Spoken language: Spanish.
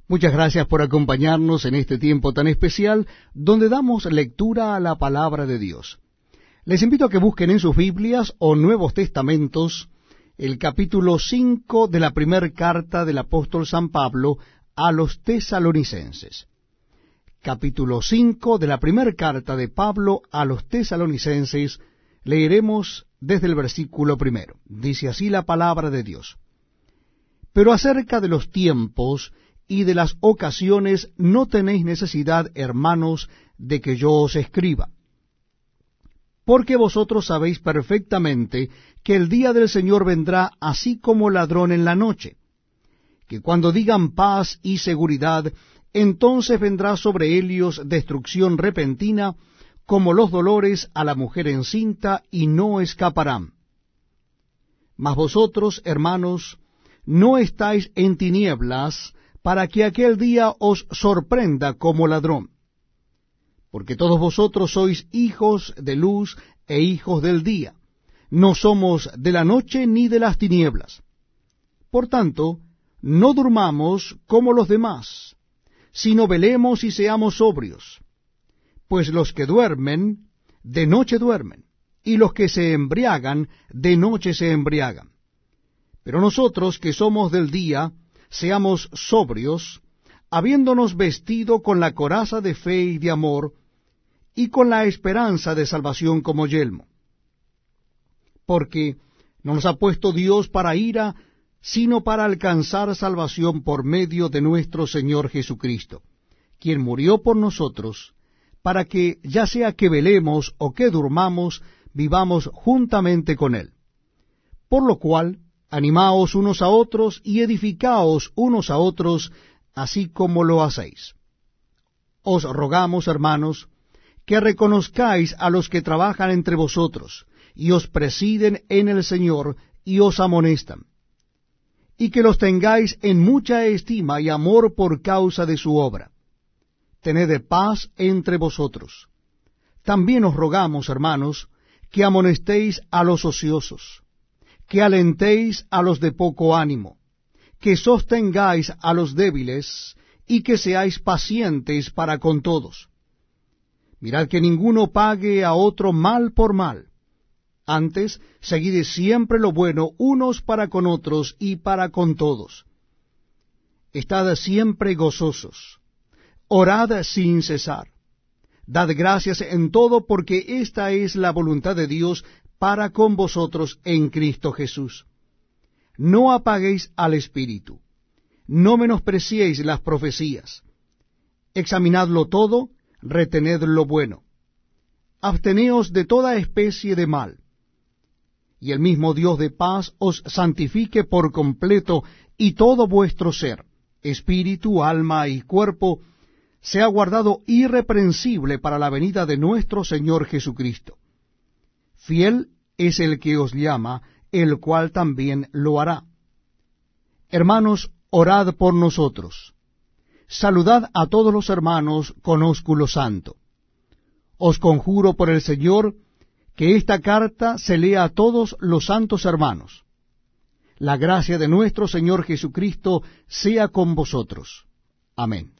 Muchas gracias por acompañarnos en este tiempo tan especial donde damos lectura a la palabra de Dios. Les invito a que busquen en sus Biblias o Nuevos Testamentos el capítulo 5 de la primera carta del apóstol San Pablo a los Tesalonicenses. Capítulo 5 de la primera carta de Pablo a los Tesalonicenses, leeremos desde el versículo 1. Dice así la palabra de Dios. Pero acerca de los tiempos y de las ocasiones no tenéis necesidad, hermanos, de que yo os escriba. Porque vosotros sabéis perfectamente que el día del Señor vendrá así como ladrón en la noche, que cuando digan paz y seguridad, entonces vendrá sobre ellos destrucción repentina, como los dolores a la mujer encinta, y no escaparán. Mas vosotros, hermanos, no estáis en tinieblas, para que aquel día os sorprenda como ladrón. Porque todos vosotros sois hijos de luz e hijos del día. No somos de la noche ni de las tinieblas. Por tanto, no durmamos como los demás, sino velemos y seamos sobrios. Pues los que duermen, de noche duermen, y los que se embriagan, de noche se embriagan. Pero nosotros que somos del día, seamos sobrios, habiéndonos vestido con la coraza de fe y de amor, y con la esperanza de salvación como yelmo. Porque no nos ha puesto Dios para ira, sino para alcanzar salvación por medio de nuestro Señor Jesucristo, quien murió por nosotros, para que, ya sea que velemos o que durmamos, vivamos juntamente con Él. Por lo cual, animaos unos a otros y edificaos unos a otros, así como lo hacéis. Os rogamos, hermanos, que reconozcáis a los que trabajan entre vosotros, y os presiden en el Señor, y os amonestan, y que los tengáis en mucha estima y amor por causa de su obra. Tened paz entre vosotros. También os rogamos, hermanos, que amonestéis a los ociosos, que alentéis a los de poco ánimo, que sostengáis a los débiles, y que seáis pacientes para con todos. Mirad que ninguno pague a otro mal por mal. Antes, seguid siempre lo bueno unos para con otros y para con todos. Estad siempre gozosos. Orad sin cesar. Dad gracias en todo, porque esta es la voluntad de Dios para con vosotros en Cristo Jesús. No apaguéis al Espíritu, no menospreciéis las profecías. Examinadlo todo, retened lo bueno. Absteneos de toda especie de mal. Y el mismo Dios de paz os santifique por completo, y todo vuestro ser, espíritu, alma y cuerpo, sea guardado irreprensible para la venida de nuestro Señor Jesucristo. Fiel es el que os llama, el cual también lo hará. Hermanos, orad por nosotros. Saludad a todos los hermanos con ósculo santo. Os conjuro por el Señor que esta carta se lea a todos los santos hermanos. La gracia de nuestro Señor Jesucristo sea con vosotros. Amén.